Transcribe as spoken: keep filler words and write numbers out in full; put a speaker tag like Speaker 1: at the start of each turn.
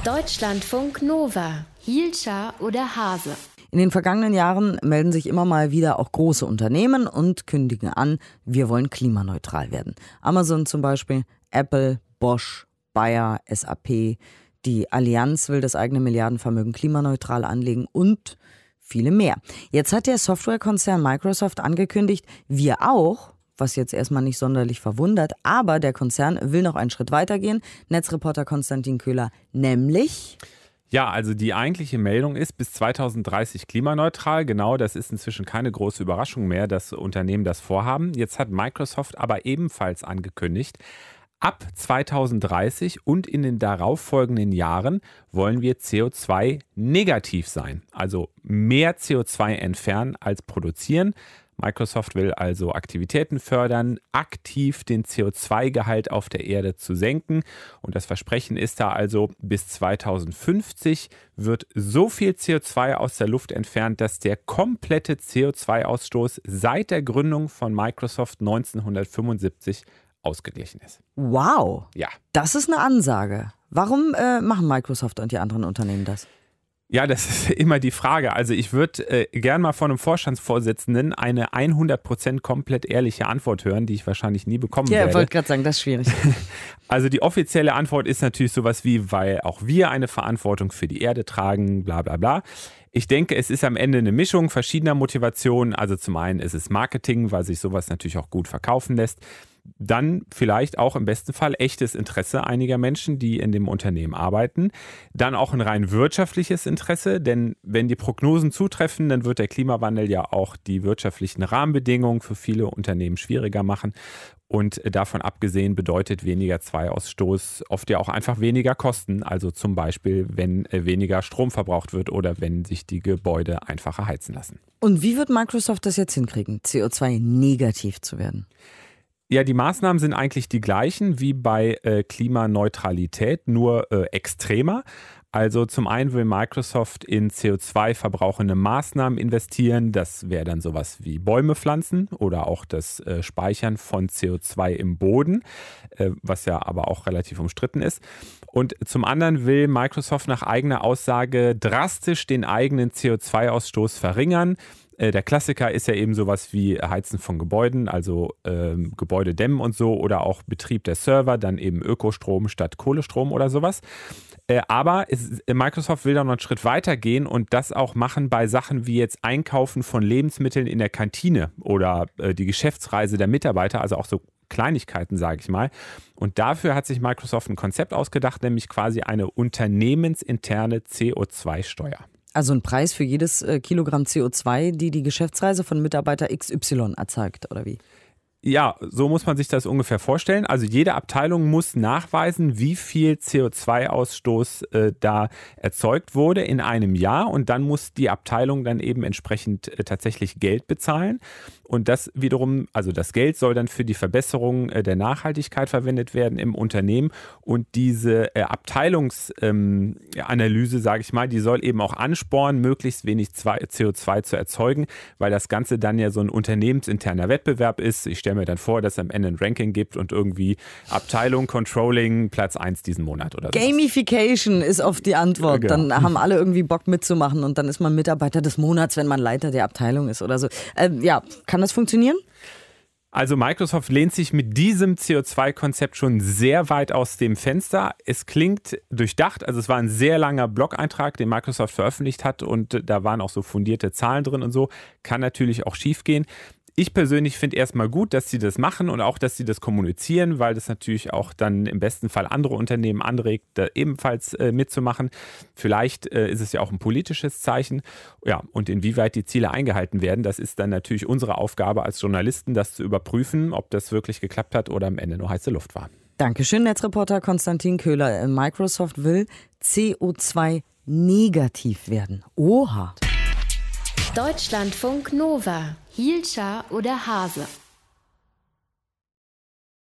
Speaker 1: Deutschlandfunk Nova, Hielscher oder Hase.
Speaker 2: In den vergangenen Jahren melden sich immer mal wieder auch große Unternehmen und kündigen an, wir wollen klimaneutral werden. Amazon zum Beispiel, Apple, Bosch, Bayer, S A P. Die Allianz will das eigene Milliardenvermögen klimaneutral anlegen und viele mehr. Jetzt hat der Softwarekonzern Microsoft angekündigt, wir auch, was jetzt erstmal nicht sonderlich verwundert, aber der Konzern will noch einen Schritt weitergehen. Netzreporter Konstantin Köhler, nämlich...
Speaker 3: Ja, also die eigentliche Meldung ist, bis zweitausenddreißig klimaneutral. Genau, das ist inzwischen keine große Überraschung mehr, dass Unternehmen das vorhaben. Jetzt hat Microsoft aber ebenfalls angekündigt, ab zweitausenddreißig und in den darauffolgenden Jahren wollen wir C O zwei negativ sein. Also mehr C O zwei entfernen als produzieren. Microsoft will also Aktivitäten fördern, aktiv den C O zwei Gehalt auf der Erde zu senken. Und das Versprechen ist da also, bis zweitausendfünfzig wird so viel C O zwei aus der Luft entfernt, dass der komplette C O zwei Ausstoß seit der Gründung von Microsoft neunzehnhundertfünfundsiebzig ausgeglichen ist.
Speaker 2: Wow,
Speaker 3: ja.
Speaker 2: Das ist eine Ansage. Warum äh, machen Microsoft und die anderen Unternehmen das?
Speaker 3: Ja, das ist immer die Frage. Also ich würde äh, gern mal von einem Vorstandsvorsitzenden eine hundert Prozent komplett ehrliche Antwort hören, die ich wahrscheinlich nie bekommen
Speaker 2: ja,
Speaker 3: werde.
Speaker 2: Ja, ich wollte gerade sagen, das ist schwierig.
Speaker 3: Also die offizielle Antwort ist natürlich sowas wie, weil auch wir eine Verantwortung für die Erde tragen, bla bla bla. Ich denke, es ist am Ende eine Mischung verschiedener Motivationen. Also zum einen ist es Marketing, weil sich sowas natürlich auch gut verkaufen lässt. Dann vielleicht auch im besten Fall echtes Interesse einiger Menschen, die in dem Unternehmen arbeiten. Dann auch ein rein wirtschaftliches Interesse, denn wenn die Prognosen zutreffen, dann wird der Klimawandel ja auch die wirtschaftlichen Rahmenbedingungen für viele Unternehmen schwieriger machen. Und davon abgesehen bedeutet weniger C O zwei Ausstoß oft ja auch einfach weniger Kosten. Also zum Beispiel, wenn weniger Strom verbraucht wird oder wenn sich die Gebäude einfacher heizen lassen.
Speaker 2: Und wie wird Microsoft das jetzt hinkriegen, C O zwei negativ zu werden?
Speaker 3: Ja, die Maßnahmen sind eigentlich die gleichen wie bei äh, Klimaneutralität, nur äh, extremer. Also zum einen will Microsoft in C O zwei verbrauchende Maßnahmen investieren. Das wäre dann sowas wie Bäume pflanzen oder auch das äh, Speichern von C O zwei im Boden, äh, was ja aber auch relativ umstritten ist. Und zum anderen will Microsoft nach eigener Aussage drastisch den eigenen C O zwei Ausstoß verringern. Der Klassiker ist ja eben sowas wie Heizen von Gebäuden, also äh, Gebäude dämmen und so oder auch Betrieb der Server, dann eben Ökostrom statt Kohlestrom oder sowas. Äh, aber es, Microsoft will da noch einen Schritt weiter gehen und das auch machen bei Sachen wie jetzt Einkaufen von Lebensmitteln in der Kantine oder äh, die Geschäftsreise der Mitarbeiter, also auch so Kleinigkeiten, sage ich mal. Und dafür hat sich Microsoft ein Konzept ausgedacht, nämlich quasi eine unternehmensinterne C O zwei Steuer.
Speaker 2: Also ein Preis für jedes äh, Kilogramm C O zwei, die die Geschäftsreise von Mitarbeiter X Y erzeugt, oder wie?
Speaker 3: Ja, so muss man sich das ungefähr vorstellen. Also jede Abteilung muss nachweisen, wie viel C O zwei Ausstoß äh, da erzeugt wurde in einem Jahr. Und dann muss die Abteilung dann eben entsprechend äh, tatsächlich Geld bezahlen. Und das wiederum, also das Geld soll dann für die Verbesserung äh, der Nachhaltigkeit verwendet werden im Unternehmen. Und diese äh, Abteilungsanalyse, ähm, sage ich mal, die soll eben auch anspornen, möglichst wenig C O zwei zu erzeugen, weil das Ganze dann ja so ein unternehmensinterner Wettbewerb ist. Ich stelle mir dann vor, dass es am Ende ein Ranking gibt und irgendwie Abteilung, Controlling, Platz eins diesen Monat oder so.
Speaker 2: Gamification ist oft die Antwort.
Speaker 3: Genau.
Speaker 2: Dann haben alle irgendwie Bock mitzumachen und dann ist man Mitarbeiter des Monats, wenn man Leiter der Abteilung ist oder so. Ähm, ja, kann das funktionieren?
Speaker 3: Also Microsoft lehnt sich mit diesem C O zwei Konzept schon sehr weit aus dem Fenster. Es klingt durchdacht, also es war ein sehr langer Blog-Eintrag, den Microsoft veröffentlicht hat und da waren auch so fundierte Zahlen drin und so. Kann natürlich auch schief gehen. Ich persönlich finde erstmal gut, dass sie das machen und auch, dass sie das kommunizieren, weil das natürlich auch dann im besten Fall andere Unternehmen anregt, da ebenfalls äh, mitzumachen. Vielleicht äh, ist es ja auch ein politisches Zeichen. Ja, und inwieweit die Ziele eingehalten werden, das ist dann natürlich unsere Aufgabe als Journalisten, das zu überprüfen, ob das wirklich geklappt hat oder am Ende nur heiße Luft war.
Speaker 2: Dankeschön, Netzreporter Konstantin Köhler. Microsoft will C O zwei negativ werden. Oha.
Speaker 1: Deutschlandfunk Nova, Hielscher oder Hase.